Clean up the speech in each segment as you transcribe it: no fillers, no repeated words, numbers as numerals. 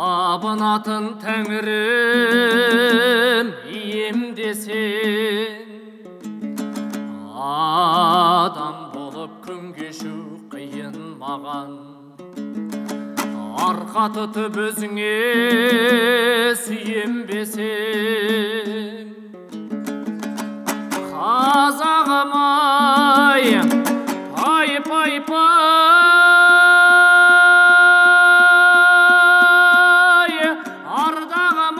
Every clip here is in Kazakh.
табынатын тәңірім ием десең, адам болып күн кешу қиын маған. Арқа тұтып өзіңе сүйенбесең, қазағым ай, пай пай пай, ардағым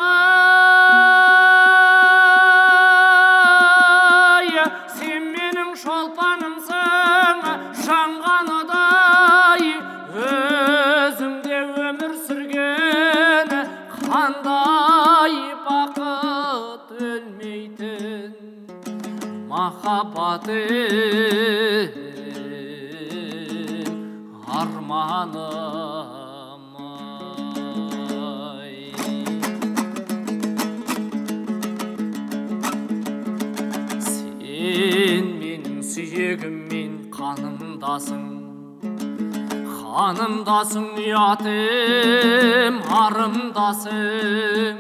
ай, сен менің шолпанымсың жанғаныдай, өзіңде өмір сүрген қандай бақыт өлмейтін махаббатым арманым ай. Сен менің сүйегім мен қанымдасың, қанымдасың ұятым арымдасың.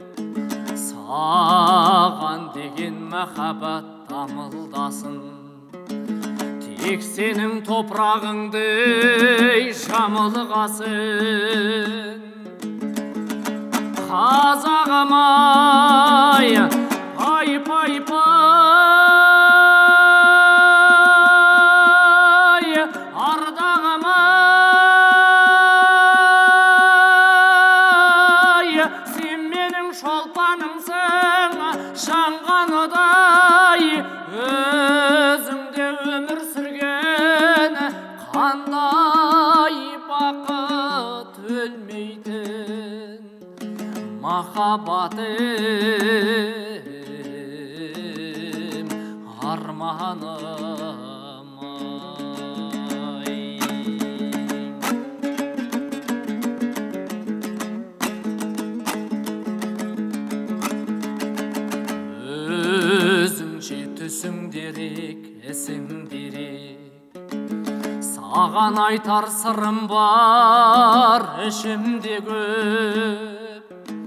Саған деген махаббат дамылдасын, тек сенің топырағыңды жамылғасын. Қазағым ай, пай пай пай, ардағым ай, сен менің шолпанымсың жанғаныдай, өзіңде өмір сүрген қандай бақыт өлмейтін махаббатым арманым ай. Өзіңше түсің дерек, ісің дерек, саған айтар сырым бар ішімде көп.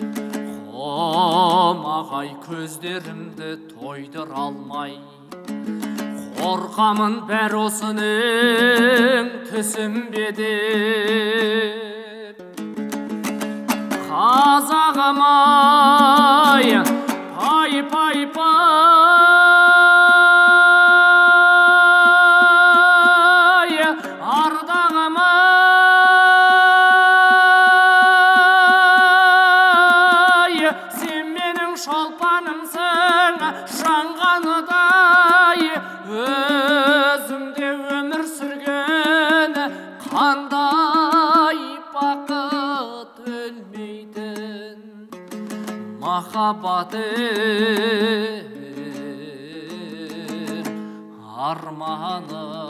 Қомағай көздерімді тойдыра алмай, қорқамын бәр осының түсінбе деп. Қазағым ай, пай пай пай, ардағым ай, сен менің шолпанымсың жанғаныдай, өзіңде өмір сүрген қандай бақыт өлмейтін махаббатым арманым